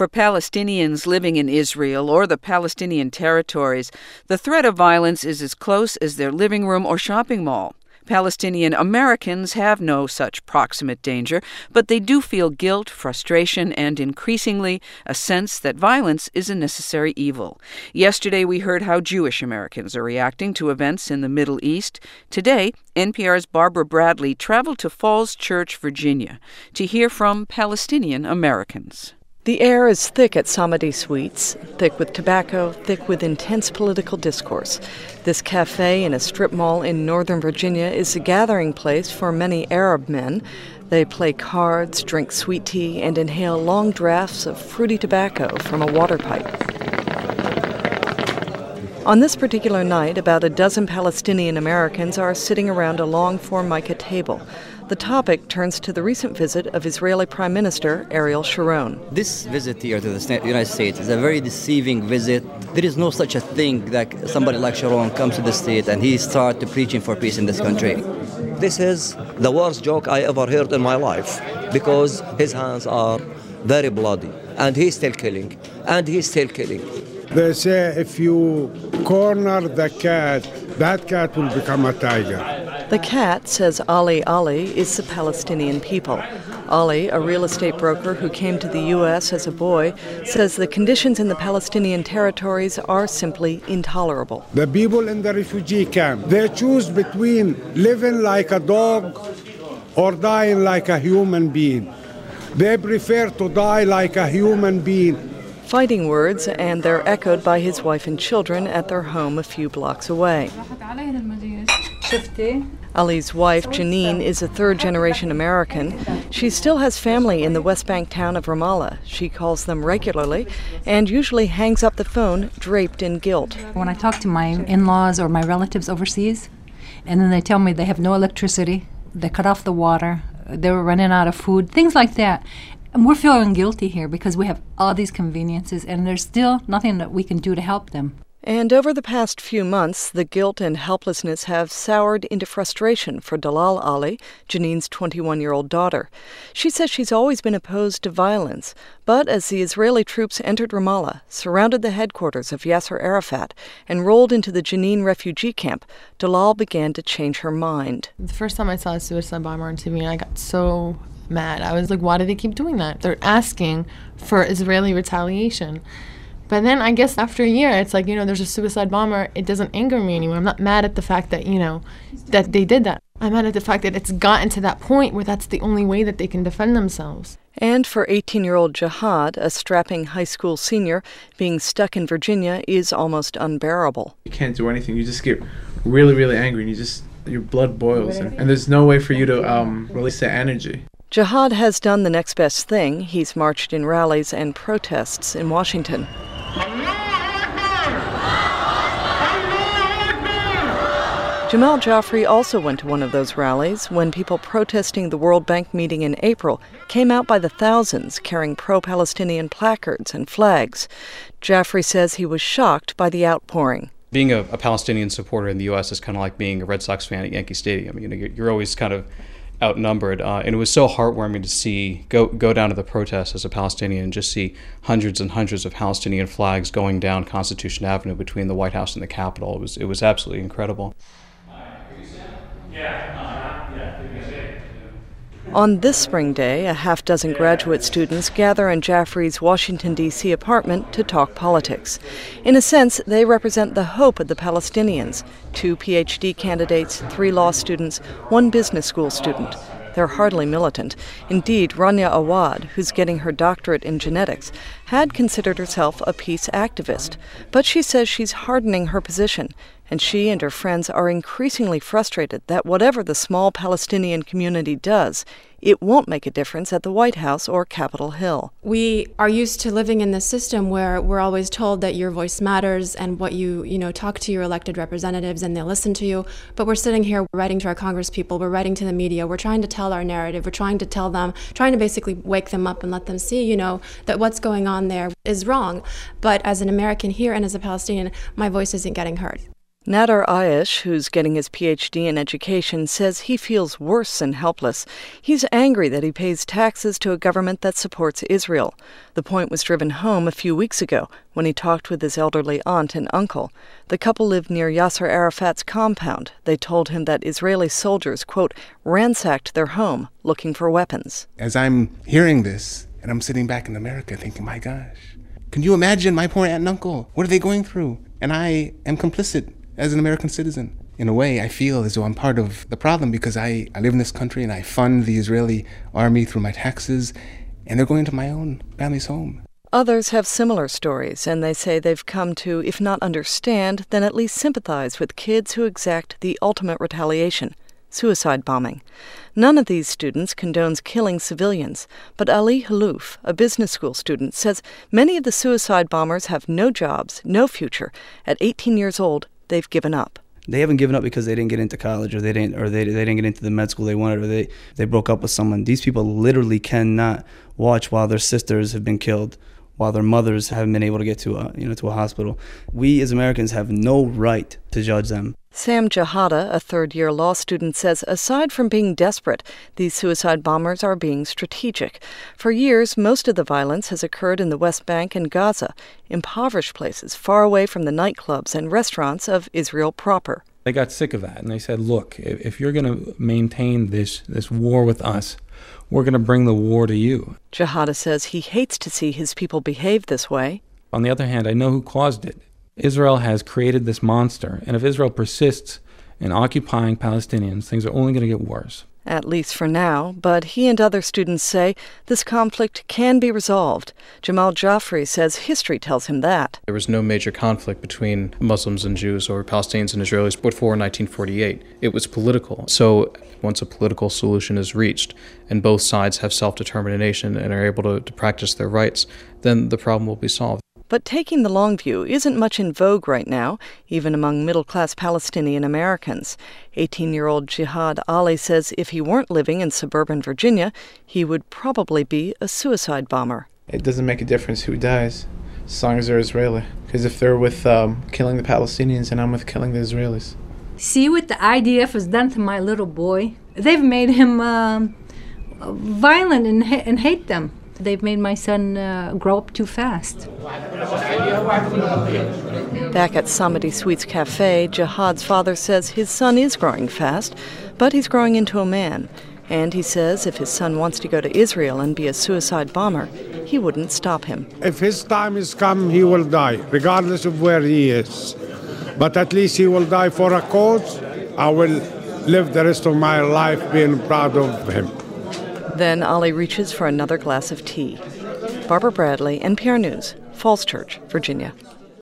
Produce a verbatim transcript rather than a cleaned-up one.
For Palestinians living in Israel or the Palestinian territories, the threat of violence is as close as their living room or shopping mall. Palestinian Americans have no such proximate danger, but they do feel guilt, frustration, and increasingly a sense that violence is a necessary evil. Yesterday we heard how Jewish Americans are reacting to events in the Middle East. Today, N P R's Barbara Bradley traveled to Falls Church, Virginia, to hear from Palestinian Americans. The air is thick at Samadi Suites, thick with tobacco, thick with intense political discourse. This cafe in a strip mall in Northern Virginia is a gathering place for many Arab men. They play cards, drink sweet tea, and inhale long drafts of fruity tobacco from a water pipe. On this particular night, about a dozen Palestinian Americans are sitting around a long formica table. The topic turns to the recent visit of Israeli Prime Minister Ariel Sharon. This visit here to the United States is a very deceiving visit. There is no such a thing that somebody like Sharon comes to the state and he starts preaching for peace in this country. This is the worst joke I ever heard in my life because his hands are very bloody and he's still killing and he's still killing. They say if you corner the cat, that cat will become a tiger. The cat, says Ali Ali, is the Palestinian people. Ali, a real estate broker who came to the U S as a boy, says the conditions in the Palestinian territories are simply intolerable. The people in the refugee camp, they choose between living like a dog or dying like a human being. They prefer to die like a human being. Fighting words, and they're echoed by his wife and children at their home a few blocks away. Ali's wife, Janine, is a third-generation American. She still has family in the West Bank town of Ramallah. She calls them regularly and usually hangs up the phone draped in guilt. When I talk to my in-laws or my relatives overseas, and then they tell me they have no electricity, they cut off the water, they were running out of food, things like that. And we're feeling guilty here because we have all these conveniences and there's still nothing that we can do to help them. And over the past few months, the guilt and helplessness have soured into frustration for Dalal Ali, Janine's twenty-one-year-old daughter. She says she's always been opposed to violence, but as the Israeli troops entered Ramallah, surrounded the headquarters of Yasser Arafat, and rolled into the Jenin refugee camp, Dalal began to change her mind. The first time I saw a suicide bomber on T V, I got so mad. I was like, why do they keep doing that? They're asking for Israeli retaliation. But then I guess after a year, it's like, you know, there's a suicide bomber. It doesn't anger me anymore. I'm not mad at the fact that, you know, that they did that. I'm mad at the fact that it's gotten to that point where that's the only way that they can defend themselves. And for eighteen-year-old Jihad, a strapping high school senior, being stuck in Virginia is almost unbearable. You can't do anything. You just get really, really angry and you just, your blood boils. And, and there's no way for you to um, release that energy. Jihad has done the next best thing. He's marched in rallies and protests in Washington. Jamal Joffrey also went to one of those rallies when people protesting the World Bank meeting in April came out by the thousands carrying pro-Palestinian placards and flags. Joffrey says he was shocked by the outpouring. Being a, a Palestinian supporter in the U S is kind of like being a Red Sox fan at Yankee Stadium. You know, you're, you're always kind of outnumbered, uh, and it was so heartwarming to see go go down to the protest as a Palestinian and just see hundreds and hundreds of Palestinian flags going down Constitution Avenue between the White House and the Capitol. It was it was absolutely incredible. On this spring day, a half dozen graduate students gather in Joffrey's Washington, D C apartment to talk politics. In a sense, they represent the hope of the Palestinians. Two P H D candidates, three law students, one business school student. They're hardly militant. Indeed, Rania Awad, who's getting her doctorate in genetics, had considered herself a peace activist. But she says she's hardening her position, and she and her friends are increasingly frustrated that whatever the small Palestinian community does, it won't make a difference at the White House or Capitol Hill. We are used to living in this system where we're always told that your voice matters and what you, you know, talk to your elected representatives and they'll listen to you. But we're sitting here writing to our congresspeople, we're writing to the media, we're trying to tell our narrative, we're trying to tell them, trying to basically wake them up and let them see, you know, that what's going on there is wrong. But as an American here and as a Palestinian, my voice isn't getting heard. Nader Ayesh, who's getting his P H D in education, says he feels worse than helpless. He's angry that he pays taxes to a government that supports Israel. The point was driven home a few weeks ago when he talked with his elderly aunt and uncle. The couple lived near Yasser Arafat's compound. They told him that Israeli soldiers, quote, ransacked their home looking for weapons. As I'm hearing this, and I'm sitting back in America thinking, my gosh, can you imagine my poor aunt and uncle? What are they going through? And I am complicit as an American citizen. In a way, I feel as though I'm part of the problem because I, I live in this country and I fund the Israeli army through my taxes, and they're going to my own family's home. Others have similar stories, and they say they've come to, if not understand, then at least sympathize with kids who exact the ultimate retaliation, suicide bombing. None of these students condones killing civilians, but Ali Halouf, a business school student, says many of the suicide bombers have no jobs, no future. At eighteen years old, they've given up. They haven't given up because they didn't get into college, or they didn't, or they they didn't get into the med school they wanted, or they they broke up with someone. These people literally cannot watch while their sisters have been killed, while their mothers haven't been able to get to a you know to a hospital. We as Americans have no right to judge them. Sam Jahada, a third-year law student, says aside from being desperate, these suicide bombers are being strategic. For years, most of the violence has occurred in the West Bank and Gaza, impoverished places far away from the nightclubs and restaurants of Israel proper. They got sick of that, and they said, look, if you're going to maintain this, this war with us, we're going to bring the war to you. Jahada says he hates to see his people behave this way. On the other hand, I know who caused it. Israel has created this monster, and if Israel persists in occupying Palestinians, things are only going to get worse. At least for now, but he and other students say this conflict can be resolved. Jamal Jafri says history tells him that. There was no major conflict between Muslims and Jews or Palestinians and Israelis before nineteen forty-eight. It was political. So once a political solution is reached and both sides have self-determination and are able to, to practice their rights, then the problem will be solved. But taking the long view isn't much in vogue right now, even among middle-class Palestinian Americans. eighteen-year-old Jihad Ali says if he weren't living in suburban Virginia, he would probably be a suicide bomber. It doesn't make a difference who dies, as long as they're Israeli. Because if they're with um, killing the Palestinians, and I'm with killing the Israelis. See what the I D F has done to my little boy? They've made him um, violent and, ha- and hate them. They've made my son uh, grow up too fast. Back at Samedi Sweets Cafe, Jihad's father says his son is growing fast, but he's growing into a man. And he says if his son wants to go to Israel and be a suicide bomber, he wouldn't stop him. If his time is come, he will die, regardless of where he is. But at least he will die for a cause. I will live the rest of my life being proud of him. Then Ali reaches for another glass of tea. Barbara Bradley, N P R News, Falls Church, Virginia.